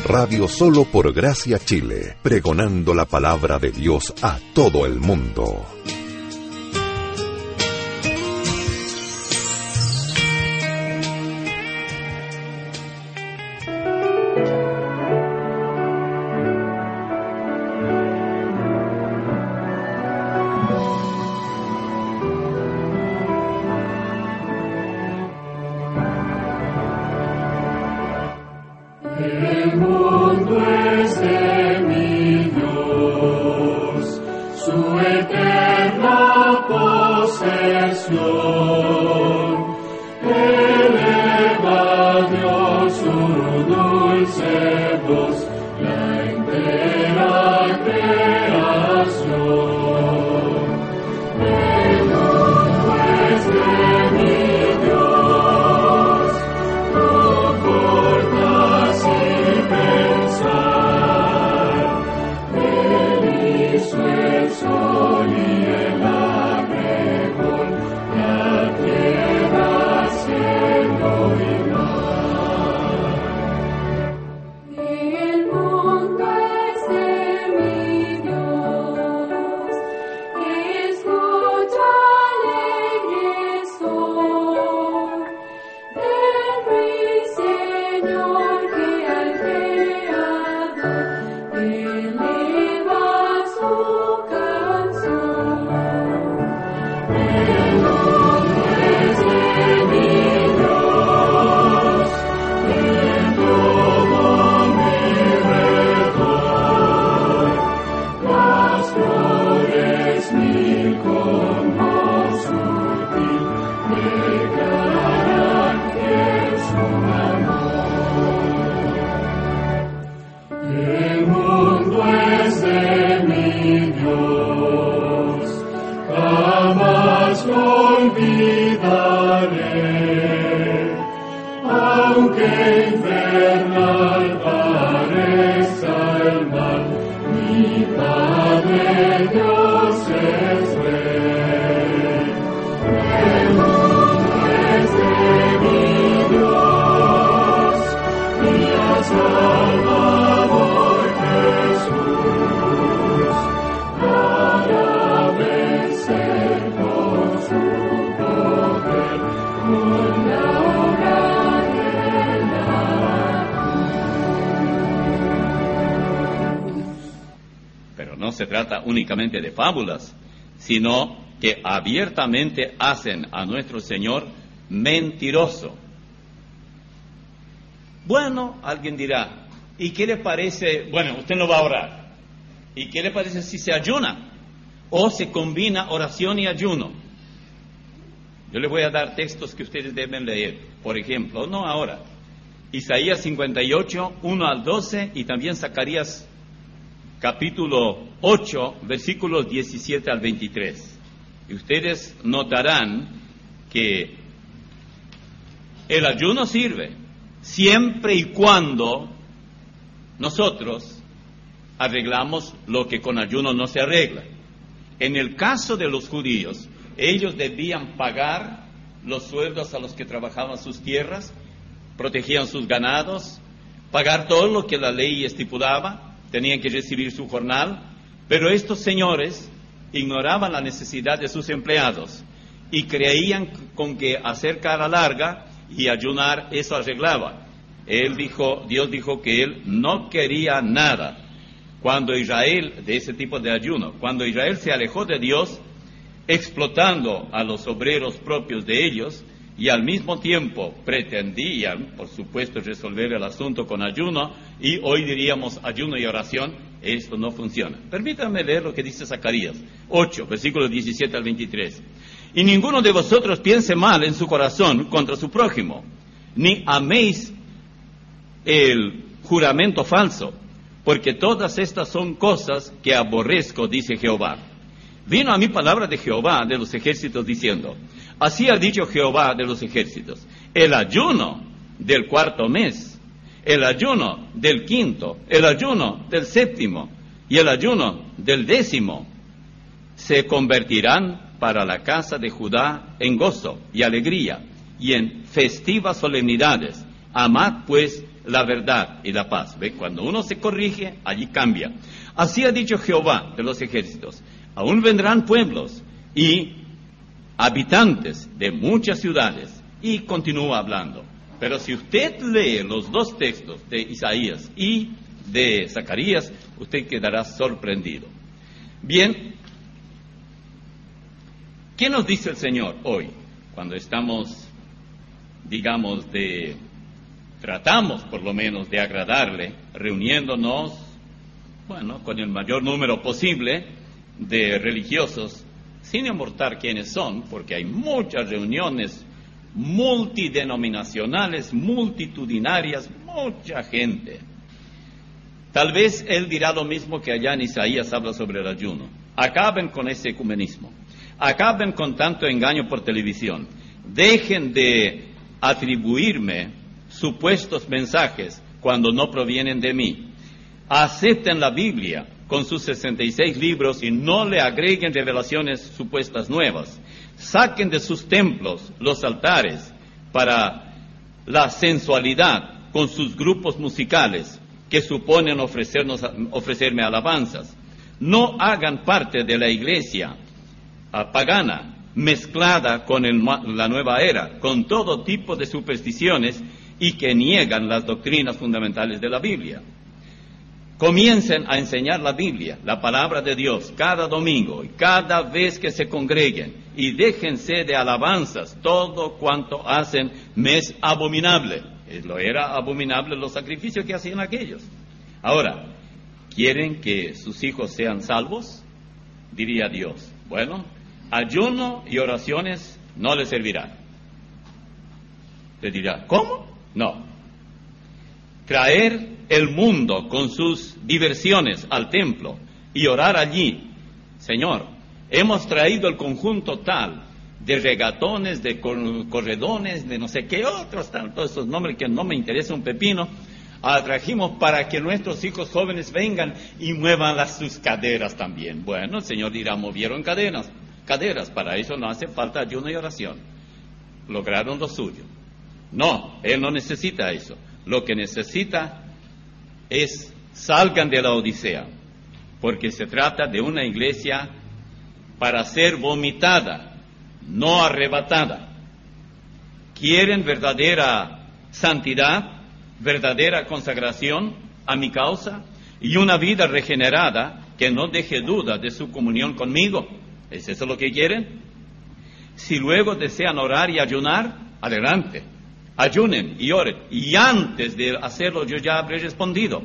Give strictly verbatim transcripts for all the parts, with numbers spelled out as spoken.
Radio Solo por Gracia Chile, pregonando la palabra de Dios a todo el mundo. Se trata únicamente de fábulas, sino que abiertamente hacen a nuestro Señor mentiroso. Bueno, alguien dirá, ¿y qué le parece? Bueno, usted no va a orar. ¿Y qué le parece si se ayuna? O se combina oración y ayuno. Yo les voy a dar textos que ustedes deben leer. Por ejemplo, no ahora, Isaías cincuenta y ocho, uno al doce, y también Zacarías capítulo ocho, versículos diecisiete al veintitrés. Y ustedes notarán que el ayuno sirve siempre y cuando nosotros arreglamos lo que con ayuno no se arregla. En el caso de los judíos, ellos debían pagar los sueldos a los que trabajaban sus tierras, protegían sus ganados, pagar todo lo que la ley estipulaba, tenían que recibir su jornal, pero estos señores ignoraban la necesidad de sus empleados y creían con que hacer cara larga y ayunar eso arreglaba. Él dijo, Dios dijo que él no quería nada cuando Israel, de ese tipo de ayuno, cuando Israel se alejó de Dios, explotando a los obreros propios de ellos, y al mismo tiempo pretendían, por supuesto, resolver el asunto con ayuno, y hoy diríamos ayuno y oración. Esto no funciona. Permítanme leer lo que dice Zacarías ocho, versículos diecisiete al veintitrés. Y ninguno de vosotros piense mal en su corazón contra su prójimo, ni améis el juramento falso, porque todas estas son cosas que aborrezco, dice Jehová. Vino a mí palabra de Jehová de los ejércitos diciendo, así ha dicho Jehová de los ejércitos, el ayuno del cuarto mes, el ayuno del quinto, el ayuno del séptimo y el ayuno del décimo se convertirán para la casa de Judá en gozo y alegría y en festivas solemnidades, Amad pues la verdad y la paz. ¿Ve? Cuando uno se corrige, allí cambia. Así ha dicho Jehová de los ejércitos. Aún vendrán pueblos y habitantes de muchas ciudades. Y continúa hablando. Pero si usted lee los dos textos de Isaías y de Zacarías, usted quedará sorprendido. Bien, ¿qué nos dice el Señor hoy? Cuando estamos, digamos, de, tratamos por lo menos de agradarle, reuniéndonos, bueno, con el mayor número posible de religiosos, sin importar quiénes son, porque hay muchas reuniones multidenominacionales, multitudinarias, mucha gente. Tal vez él dirá lo mismo que allá en Isaías habla sobre el ayuno. Acaben con ese ecumenismo. Acaben con tanto engaño por televisión. Dejen de atribuirme supuestos mensajes cuando no provienen de mí. Acepten la Biblia con sus sesenta y seis libros y no le agreguen revelaciones supuestas nuevas. Saquen de sus templos los altares para la sensualidad con sus grupos musicales que suponen ofrecernos, ofrecerme alabanzas. No hagan parte de la iglesia uh, pagana mezclada con el, la nueva era, con todo tipo de supersticiones y que niegan las doctrinas fundamentales de la Biblia. Comiencen a enseñar la Biblia, la palabra de Dios, cada domingo y cada vez que se congreguen, y déjense de alabanzas. Todo cuanto hacen me es abominable. Lo era abominable los sacrificios que hacían aquellos. Ahora, ¿quieren que sus hijos sean salvos? Diría Dios. Bueno, ayuno y oraciones no les servirán. Le dirá, ¿cómo? No. Traer el mundo con sus diversiones al templo y orar allí. Señor, hemos traído el conjunto tal de regatones, de corredones, de no sé qué otros, tantos esos nombres que no me interesa un pepino, trajimos para que nuestros hijos jóvenes vengan y muevan las, sus caderas también. Bueno, el Señor dirá, movieron cadenas, caderas, para eso no hace falta ayuno y oración. Lograron lo suyo. No, Él no necesita eso. Lo que necesita es salgan de la Odisea, porque se trata de una iglesia para ser vomitada, no arrebatada. ¿Quieren verdadera santidad, verdadera consagración a mi causa y una vida regenerada que no deje duda de su comunión conmigo? ¿Es eso lo que quieren? Si luego desean orar y ayunar, adelante, ayunen y oren. Y antes de hacerlo yo ya habré respondido.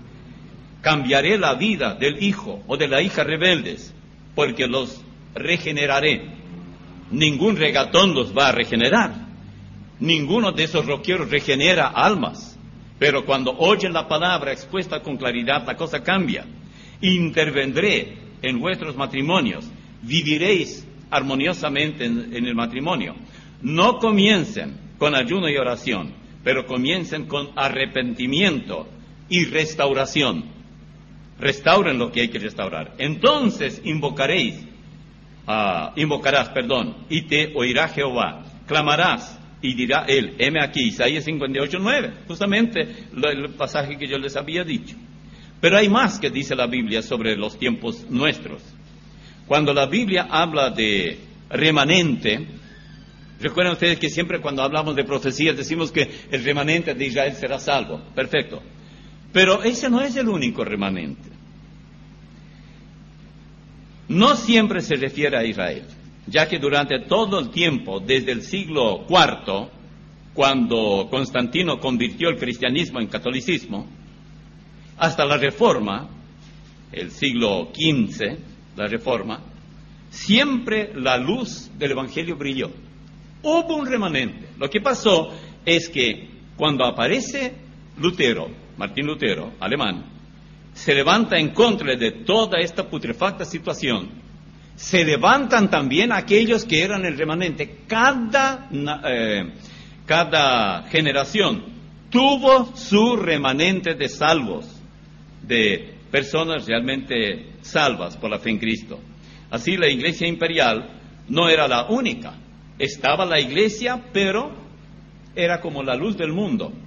Cambiaré la vida del hijo o de la hija rebeldes, porque los regeneraré. Ningún regatón los va a regenerar. Ninguno de esos rockeros regenera almas. Pero cuando oyen la palabra expuesta con claridad, la cosa cambia. Intervendré en vuestros matrimonios. Viviréis armoniosamente en, en el matrimonio. No comiencen con ayuno y oración, pero comiencen con arrepentimiento y restauración. Restauren lo que hay que restaurar. Entonces invocaréis, uh, invocarás, perdón, y te oirá Jehová. Clamarás y dirá él, heme aquí, Isaías cincuenta y ocho, nueve, justamente lo, el pasaje que yo les había dicho. Pero hay más que dice la Biblia sobre los tiempos nuestros. Cuando la Biblia habla de remanente, recuerden ustedes que siempre cuando hablamos de profecías decimos que el remanente de Israel será salvo. Perfecto. Pero ese no es el único remanente. No siempre se refiere a Israel, ya que durante todo el tiempo, desde el siglo cuarto, cuando Constantino convirtió el cristianismo en catolicismo, hasta la Reforma, el siglo quince, la Reforma, siempre la luz del Evangelio brilló. Hubo un remanente. Lo que pasó es que cuando aparece Lutero, Martín Lutero, alemán, se levanta en contra de toda esta putrefacta situación. Se levantan también aquellos que eran el remanente. Cada, eh, cada generación tuvo su remanente de salvos, de personas realmente salvas por la fe en Cristo. Así la iglesia imperial no era la única. Estaba la iglesia, pero era como la luz del mundo.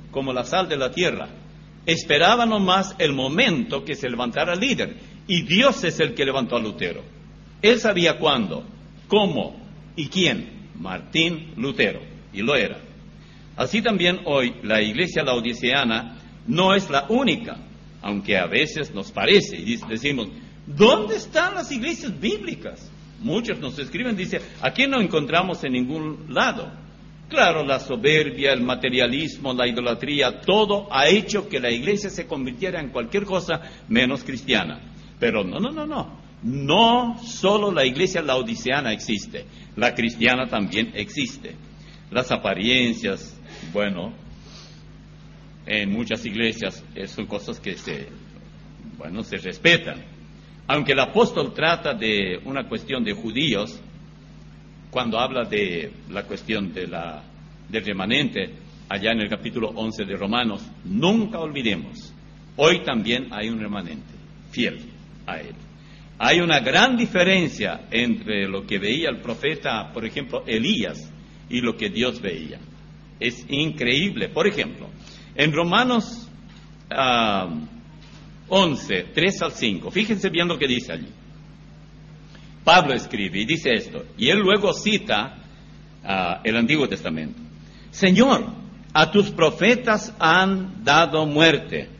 como la sal de la tierra. Esperaban nomás el momento que se levantara el líder. Y Dios es el que levantó a Lutero. Él sabía cuándo, cómo y quién. Martín Lutero. Y lo era. Así también hoy la iglesia laodiceana no es la única, aunque a veces nos parece y decimos, ¿dónde están las iglesias bíblicas? Muchos nos escriben, dicen, aquí no encontramos en ningún lado. Claro, la soberbia, el materialismo, la idolatría, todo ha hecho que la iglesia se convirtiera en cualquier cosa menos cristiana. Pero no, no, no, no. No solo la iglesia laodiceana existe, la cristiana también existe. Las apariencias, bueno, en muchas iglesias son cosas que se, bueno, se respetan. Aunque el apóstol trata de una cuestión de judíos, cuando habla de la cuestión de la, del remanente, allá en el capítulo once de Romanos, nunca olvidemos, hoy también hay un remanente fiel a él. Hay una gran diferencia entre lo que veía el profeta, por ejemplo, Elías, y lo que Dios veía. Es increíble. Por ejemplo, en Romanos uh, once, tres al cinco, fíjense bien lo que dice allí. Pablo escribe y dice esto, y él luego cita uh, el Antiguo Testamento. Señor, a tus profetas han dado muerte,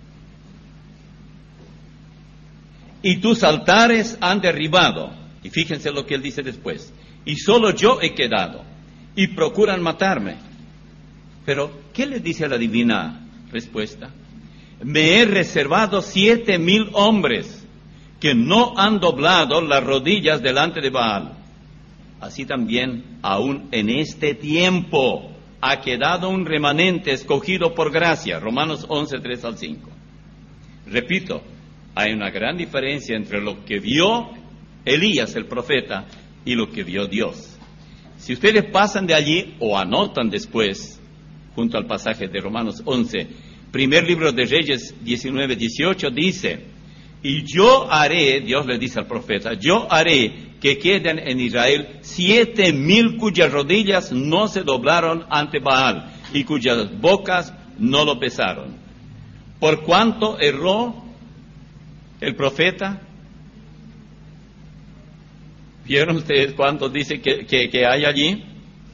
y tus altares han derribado. Y fíjense lo que él dice después. Y solo yo he quedado, y procuran matarme. Pero, ¿qué le dice la divina respuesta? Me he reservado siete mil hombres que no han doblado las rodillas delante de Baal. Así también, aún en este tiempo, ha quedado un remanente escogido por gracia. Romanos once, tres al cinco. Repito, hay una gran diferencia entre lo que vio Elías, el profeta, y lo que vio Dios. Si ustedes pasan de allí o anotan después, junto al pasaje de Romanos once, primer libro de Reyes diecinueve, dieciocho, dice, y yo haré, Dios le dice al profeta, yo haré que queden en Israel siete mil cuyas rodillas no se doblaron ante Baal y cuyas bocas no lo besaron. ¿Por cuánto erró el profeta? ¿Vieron ustedes cuánto dice que, que, que hay allí?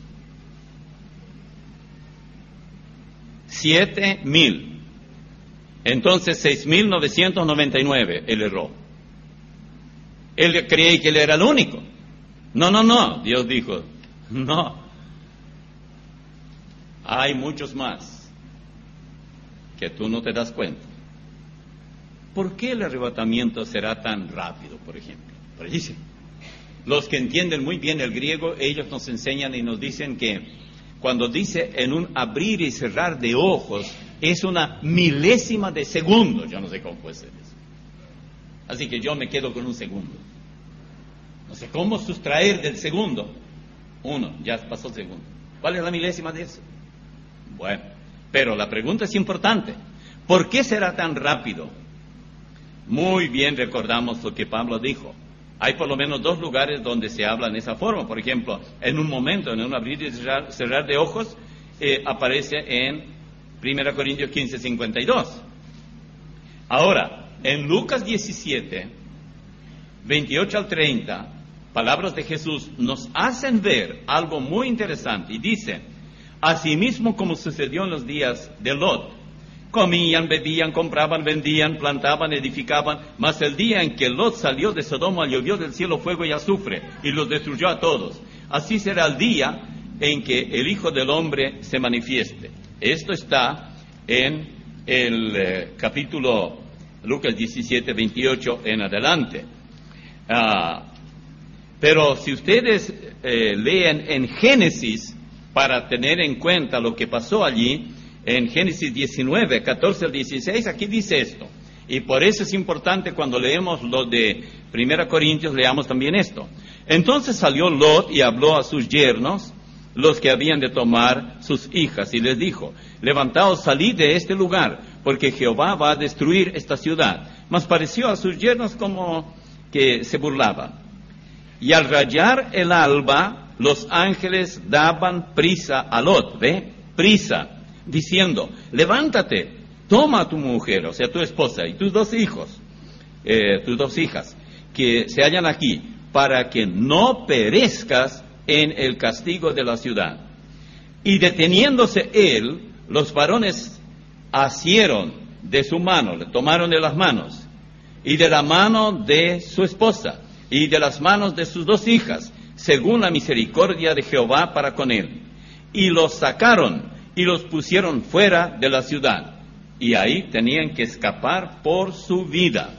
Siete mil. Entonces seis mil novecientos noventa y nueve él erró. Él creía que él era el único. No, no, no. Dios dijo, no. Hay muchos más que tú no te das cuenta. ¿Por qué el arrebatamiento será tan rápido, por ejemplo? Pero dice, los que entienden muy bien el griego, ellos nos enseñan y nos dicen que cuando dice en un abrir y cerrar de ojos, es una milésima de segundo. Yo no sé cómo puede ser eso. Así que yo me quedo con un segundo. No sé cómo sustraer del segundo. Uno, ya pasó el segundo. ¿Cuál es la milésima de eso? Bueno, pero la pregunta es importante. ¿Por qué será tan rápido? Muy bien recordamos lo que Pablo dijo. Hay por lo menos dos lugares donde se habla en esa forma. Por ejemplo, en un momento, en un abrir y cerrar, cerrar de ojos, eh, aparece en primera Corintios quince, cincuenta y dos. Ahora, en Lucas diecisiete, veintiocho al treinta, palabras de Jesús nos hacen ver algo muy interesante. Y dice, asimismo como sucedió en los días de Lot, comían, bebían, compraban, vendían, plantaban, edificaban, mas el día en que Lot salió de Sodoma llovió del cielo fuego y azufre y los destruyó a todos. Así será el día en que el Hijo del Hombre se manifieste. Esto está en el eh, capítulo Lucas diecisiete, veintiocho en adelante. Ah, pero si ustedes eh, leen en Génesis, para tener en cuenta lo que pasó allí, en Génesis diecinueve, catorce al dieciséis, aquí dice esto. Y por eso es importante cuando leemos lo de primera Corintios, leamos también esto. Entonces salió Lot y habló a sus yernos, los que habían de tomar sus hijas, y les dijo, levantaos, salid de este lugar, porque Jehová va a destruir esta ciudad. Mas pareció a sus yernos como que se burlaba. Y al rayar el alba, los ángeles daban prisa a Lot, ¿ve? Prisa. diciendo, levántate, toma a tu mujer, o sea, tu esposa, y tus dos hijos, eh, tus dos hijas, que se hallan aquí, para que no perezcas en el castigo de la ciudad. Y deteniéndose él, los varones asieron de su mano, le tomaron de las manos, y de la mano de su esposa, y de las manos de sus dos hijas, según la misericordia de Jehová para con él. Y los sacaron, y los pusieron fuera de la ciudad. Y ahí tenían que escapar por su vida.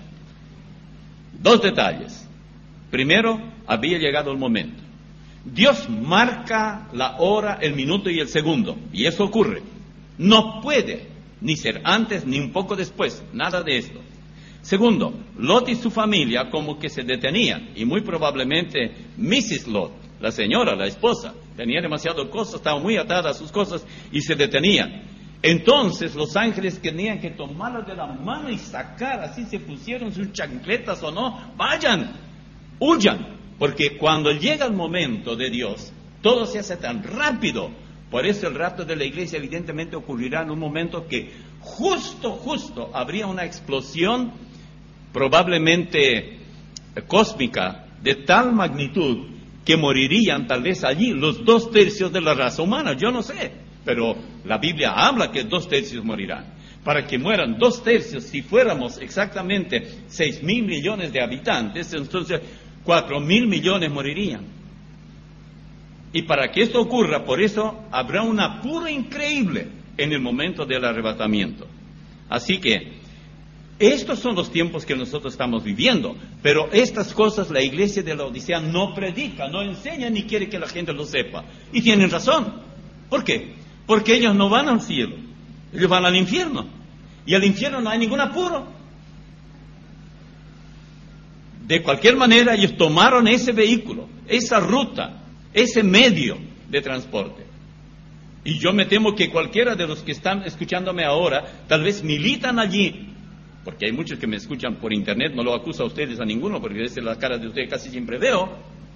Dos detalles. Primero, había llegado el momento. Dios marca la hora, el minuto y el segundo, y eso ocurre. No puede ni ser antes ni un poco después, nada de esto. Segundo, Lot y su familia como que se detenían, y muy probablemente missus Lot, la señora, la esposa, tenía demasiadas cosas, estaba muy atada a sus cosas y se detenían. Entonces los ángeles tenían que tomarla de la mano y sacar, así se pusieron sus chancletas o no, vayan, huyan. Porque cuando llega el momento de Dios, todo se hace tan rápido. Por eso el rapto de la iglesia evidentemente ocurrirá en un momento que justo, justo habría una explosión probablemente cósmica de tal magnitud que morirían tal vez allí los dos tercios de la raza humana. Yo no sé, pero la Biblia habla que dos tercios morirán. Para que mueran dos tercios, si fuéramos exactamente seis mil millones de habitantes, entonces cuatro mil millones morirían. Y para que esto ocurra, por eso habrá un apuro increíble en el momento del arrebatamiento. Así que estos son los tiempos que nosotros estamos viviendo, pero estas cosas la iglesia de la Odisea no predica, no enseña ni quiere que la gente lo sepa. Y tienen razón. ¿Por qué? Porque ellos no van al cielo, ellos van al infierno. Y al infierno no hay ningún apuro. De cualquier manera, ellos tomaron ese vehículo, esa ruta, ese medio de transporte. Y yo me temo que cualquiera de los que están escuchándome ahora, tal vez militan allí, porque hay muchos que me escuchan por internet, no lo acuso a ustedes a ninguno, porque desde las caras de ustedes casi siempre veo,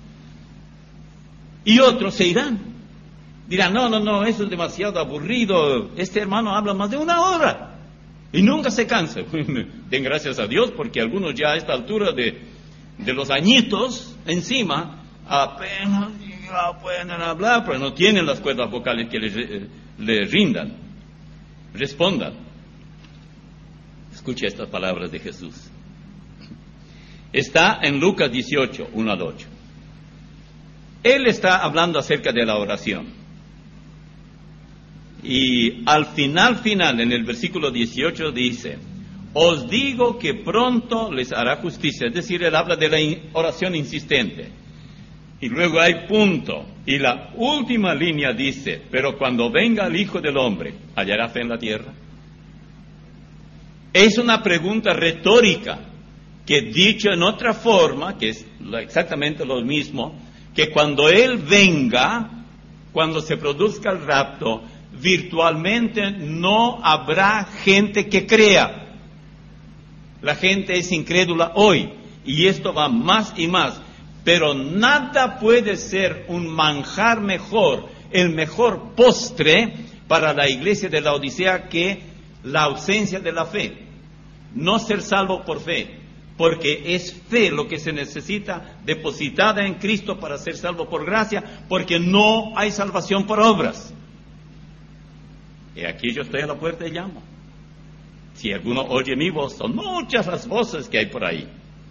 y otros se irán. Dirán, no, no, no, eso es demasiado aburrido, este hermano habla más de una hora, y nunca se cansa. Den gracias a Dios, porque algunos ya a esta altura de... de los añitos encima, apenas ya pueden hablar, pero no tienen las cuerdas vocales que les, eh, les rindan, respondan. Escuche estas palabras de Jesús. Está en Lucas dieciocho, uno al ocho. Él está hablando acerca de la oración. Y al final, final, en el versículo dieciocho dice, os digo que pronto les hará justicia. Es decir, él habla de la oración insistente. Y luego hay punto. Y la última línea dice, pero cuando venga el Hijo del Hombre, ¿hallará fe en la tierra? Es una pregunta retórica, que dicho en otra forma, que es exactamente lo mismo, que cuando Él venga, cuando se produzca el rapto, virtualmente no habrá gente que crea. La gente es incrédula hoy, y esto va más y más, pero nada puede ser un manjar mejor, el mejor postre para la iglesia de la Odisea que la ausencia de la fe. No ser salvo por fe, porque es fe lo que se necesita depositada en Cristo para ser salvo por gracia, porque no hay salvación por obras. Y aquí yo estoy a la puerta y llamo. Si alguno oye mi voz, son muchas las voces que hay por ahí.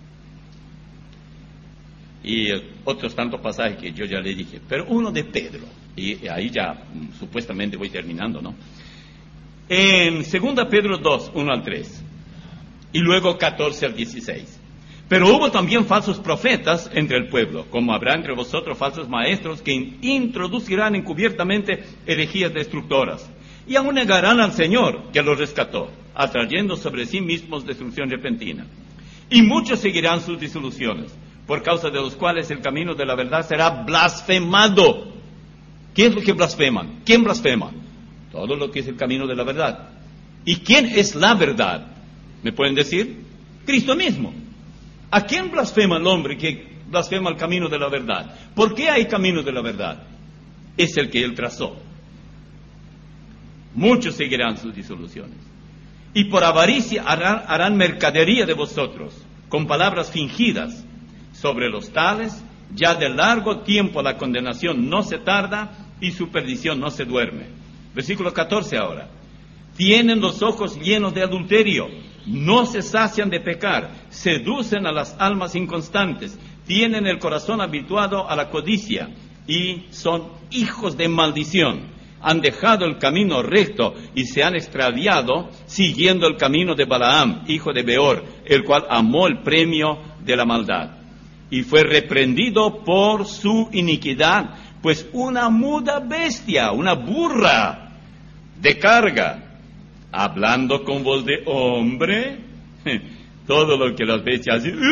Y otros tantos pasajes que yo ya le dije, pero uno de Pedro, y ahí ya mm, supuestamente voy terminando, ¿no? En segunda Pedro dos, uno al tres, y luego catorce al dieciséis. Pero hubo también falsos profetas entre el pueblo, como habrá entre vosotros falsos maestros que introducirán encubiertamente herejías destructoras, y aún negarán al Señor que los rescató, atrayendo sobre sí mismos destrucción repentina. Y muchos seguirán sus disoluciones, por causa de los cuales el camino de la verdad será blasfemado. ¿Qué es lo que blasfeman? ¿Quién blasfema? Todo lo que es el camino de la verdad. ¿Y quién es la verdad? ¿Me pueden decir? Cristo mismo. ¿A quién blasfema el hombre que blasfema el camino de la verdad? ¿Por qué hay camino de la verdad? Es el que él trazó. muchos seguirán sus disoluciones. Y por avaricia harán, harán mercadería de vosotros, con palabras fingidas. Sobre los tales, ya de largo tiempo la condenación no se tarda y su perdición no se duerme. Versículo catorce ahora. Tienen los ojos llenos de adulterio, no se sacian de pecar, seducen a las almas inconstantes, tienen el corazón habituado a la codicia y son hijos de maldición. Han dejado el camino recto y se han extraviado siguiendo el camino de Balaam, hijo de Beor, el cual amó el premio de la maldad. Y fue reprendido por su iniquidad, pues una muda bestia, una burra de carga, hablando con voz de hombre, todo lo que las bestias hacen,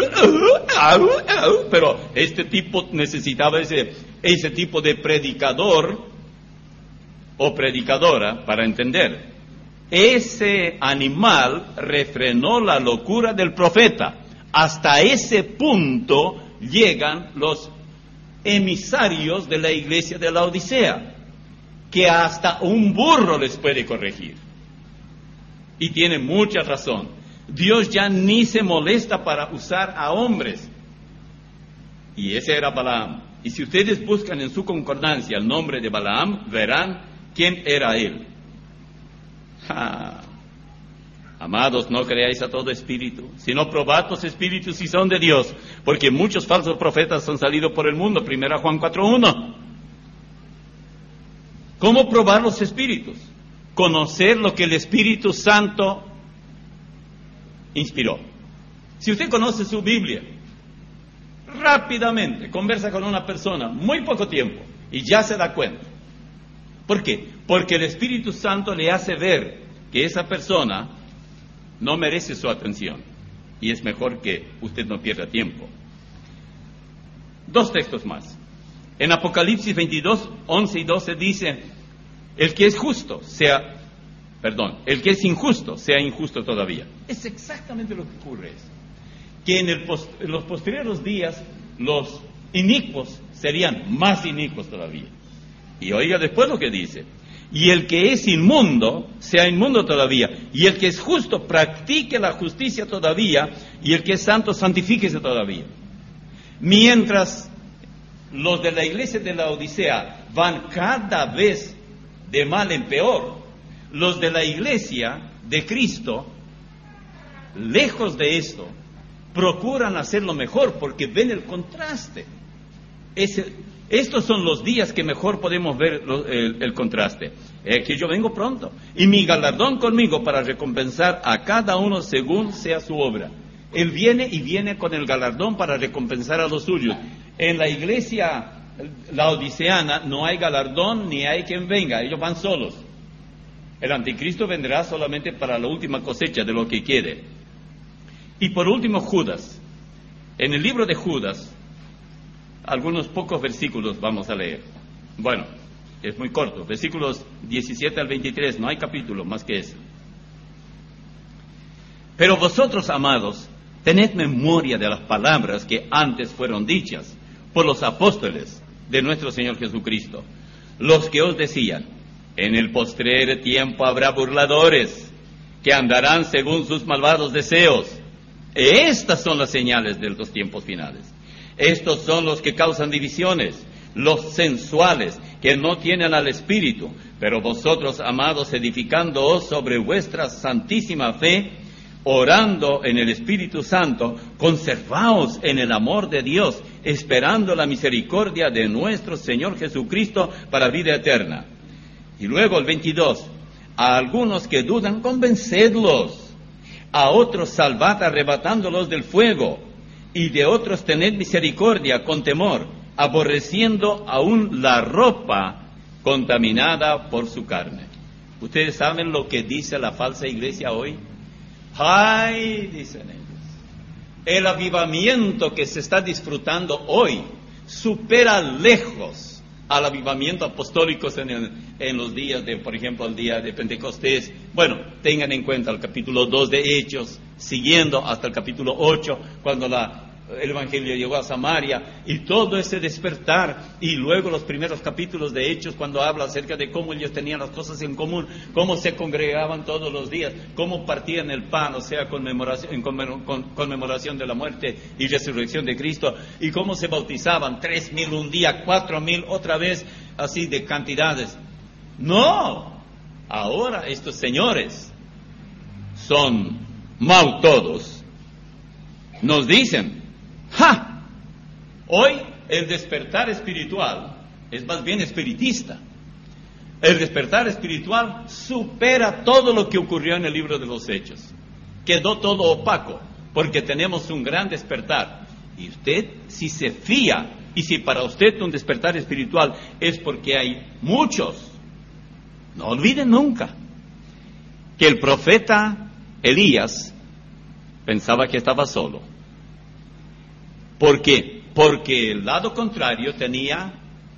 pero este tipo necesitaba ese, ese tipo de predicador o predicadora para entender. Ese animal refrenó la locura del profeta. Hasta ese punto llegan los emisarios de la iglesia de la Odisea, que hasta un burro les puede corregir. Y tiene mucha razón. Dios ya ni se molesta para usar a hombres. Y ese era Balaam. Y si ustedes buscan en su concordancia el nombre de Balaam, verán quién era él. Ja. Amados, no creáis a todo espíritu, sino probad los espíritus si son de Dios, porque muchos falsos profetas han salido por el mundo. Primera Juan cuatro uno. ¿Cómo probar los espíritus? Conocer lo que el Espíritu Santo inspiró. Si usted conoce su Biblia, rápidamente conversa con una persona, muy poco tiempo, y ya se da cuenta. ¿Por qué? Porque el Espíritu Santo le hace ver que esa persona no merece su atención, y es mejor que usted no pierda tiempo. Dos textos más. En Apocalipsis veintidós, once y doce dice: el que es justo sea, perdón, el que es injusto sea injusto todavía. Es exactamente lo que ocurre. Es que en, el post, en los posteriores días los inicuos serían más inicuos todavía. Y oiga después lo que dice: y el que es inmundo sea inmundo todavía, y el que es justo practique la justicia todavía, y el que es santo santifíquese todavía. Mientras los de la iglesia de la Odisea van cada vez de mal en peor, los de la iglesia de Cristo, lejos de esto, procuran hacerlo mejor porque ven el contraste. Ese, estos son los días que mejor podemos ver lo, el, el contraste. Eh, que yo vengo pronto y mi galardón conmigo para recompensar a cada uno según sea su obra. Él viene y viene con el galardón para recompensar a los suyos. En la iglesia la odiseana no hay galardón ni hay quien venga, ellos van solos. El anticristo vendrá solamente para la última cosecha de lo que quede. Y por último, Judas. En el libro de Judas, algunos pocos versículos vamos a leer. Bueno, es muy corto, versículos diecisiete al veintitrés, no hay capítulo más que eso. Pero vosotros, amados, tened memoria de las palabras que antes fueron dichas por los apóstoles de nuestro Señor Jesucristo, los que os decían: en el postrer tiempo habrá burladores que andarán según sus malvados deseos. Estas son las señales de los tiempos finales. Estos son los que causan divisiones, los sensuales, que no tienen al Espíritu. Pero vosotros, amados, edificándoos sobre vuestra santísima fe, orando en el Espíritu Santo, conservaos en el amor de Dios, esperando la misericordia de nuestro Señor Jesucristo para vida eterna. Y luego el veintidós, a algunos que dudan, convencedlos; a otros salvad arrebatándolos del fuego, y de otros tened misericordia con temor, aborreciendo aún la ropa contaminada por su carne. ¿Ustedes saben lo que dice la falsa iglesia hoy? ¡Ay!, dicen ellos. El avivamiento que se está disfrutando hoy supera lejos al avivamiento apostólico en, el, en los días de, por ejemplo, el día de Pentecostés. Bueno, tengan en cuenta el capítulo dos de Hechos, siguiendo hasta el capítulo ocho, cuando la el Evangelio llegó a Samaria, y todo ese despertar, y luego los primeros capítulos de Hechos, cuando habla acerca de cómo ellos tenían las cosas en común, cómo se congregaban todos los días, cómo partían el pan, o sea, conmemoración, en conmemoración de la muerte y resurrección de Cristo, y cómo se bautizaban, tres mil un día, cuatro mil otra vez, así de cantidades. No, ahora estos señores son mau todos. Nos dicen, ¡ja! Hoy el despertar espiritual es más bien espiritista. El despertar espiritual supera todo lo que ocurrió en el libro de los Hechos. Quedó todo opaco, porque tenemos un gran despertar. Y usted, si se fía, y si para usted un despertar espiritual es porque hay muchos, no olviden nunca que el profeta Elías pensaba que estaba solo. ¿Por qué? Porque el lado contrario tenía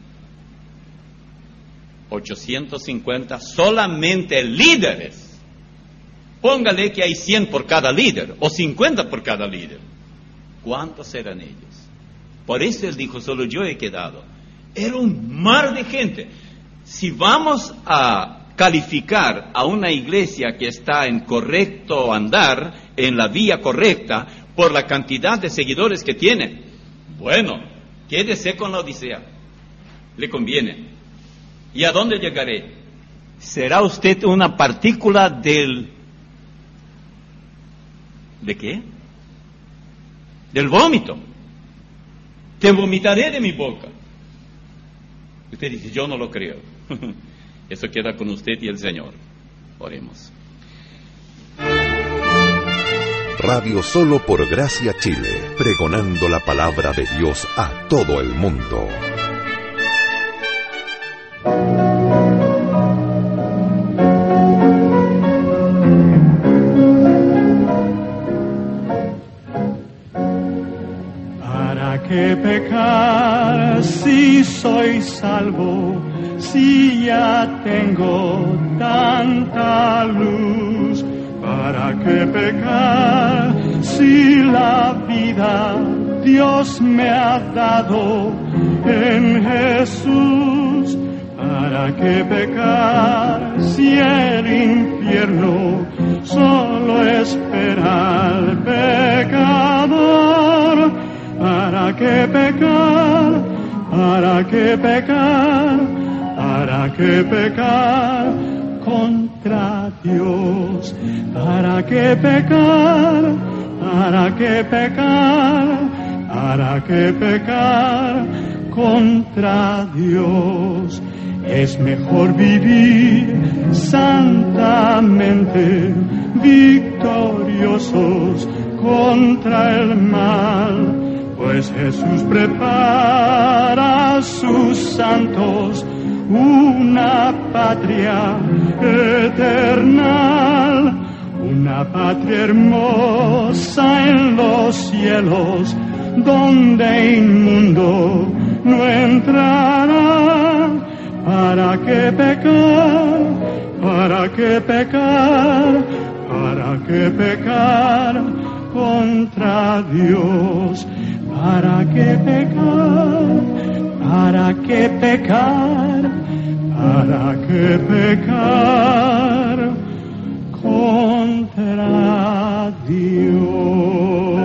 ochocientos cincuenta solamente líderes. Póngale que hay cien por cada líder, o cincuenta por cada líder. ¿Cuántos eran ellos? Por eso él dijo, solo yo he quedado. Era un mar de gente. Si vamos a calificar a una iglesia que está en correcto andar, en la vía correcta, por la cantidad de seguidores que tiene, bueno, quédese con la Odisea, le conviene. ¿Y a dónde llegaré? ¿Será usted una partícula del... ¿de qué? Del vómito. Te vomitaré de mi boca. Usted dice, yo no lo creo. Eso queda con usted y el Señor. Oremos. Radio Solo por Gracia Chile, pregonando la palabra de Dios a todo el mundo. ¿Para qué pecar si soy salvo? Si ya tengo tanta luz, ¿para qué pecar si la vida Dios me ha dado en Jesús? ¿Para qué pecar si el infierno solo espera al pecador? ¿Para qué pecar? ¿Para qué pecar? ¿Para qué pecar contra Dios? ¿Para qué pecar? ¿Para qué pecar? ¿Para qué pecar contra Dios? Es mejor vivir santamente, victoriosos contra el mal, pues Jesús prepara a sus santos una patria eterna, una patria hermosa en los cielos, donde inmundo no entrará. ¿Para qué pecar? ¿Para qué pecar? ¿Para qué pecar contra Dios? ¿Para qué pecar? ¿Para qué pecar? ¿Para qué pecar contra Dios?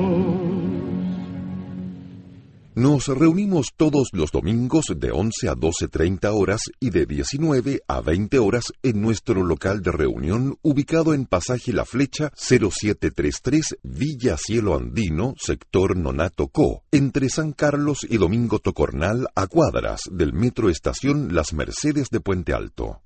Nos reunimos todos los domingos de once a doce treinta horas y de diecinueve a veinte horas en nuestro local de reunión ubicado en Pasaje La Flecha cero siete treinta y tres Villa Cielo Andino, sector Nonato Co, entre San Carlos y Domingo Tocornal, a cuadras del Metro Estación Las Mercedes de Puente Alto.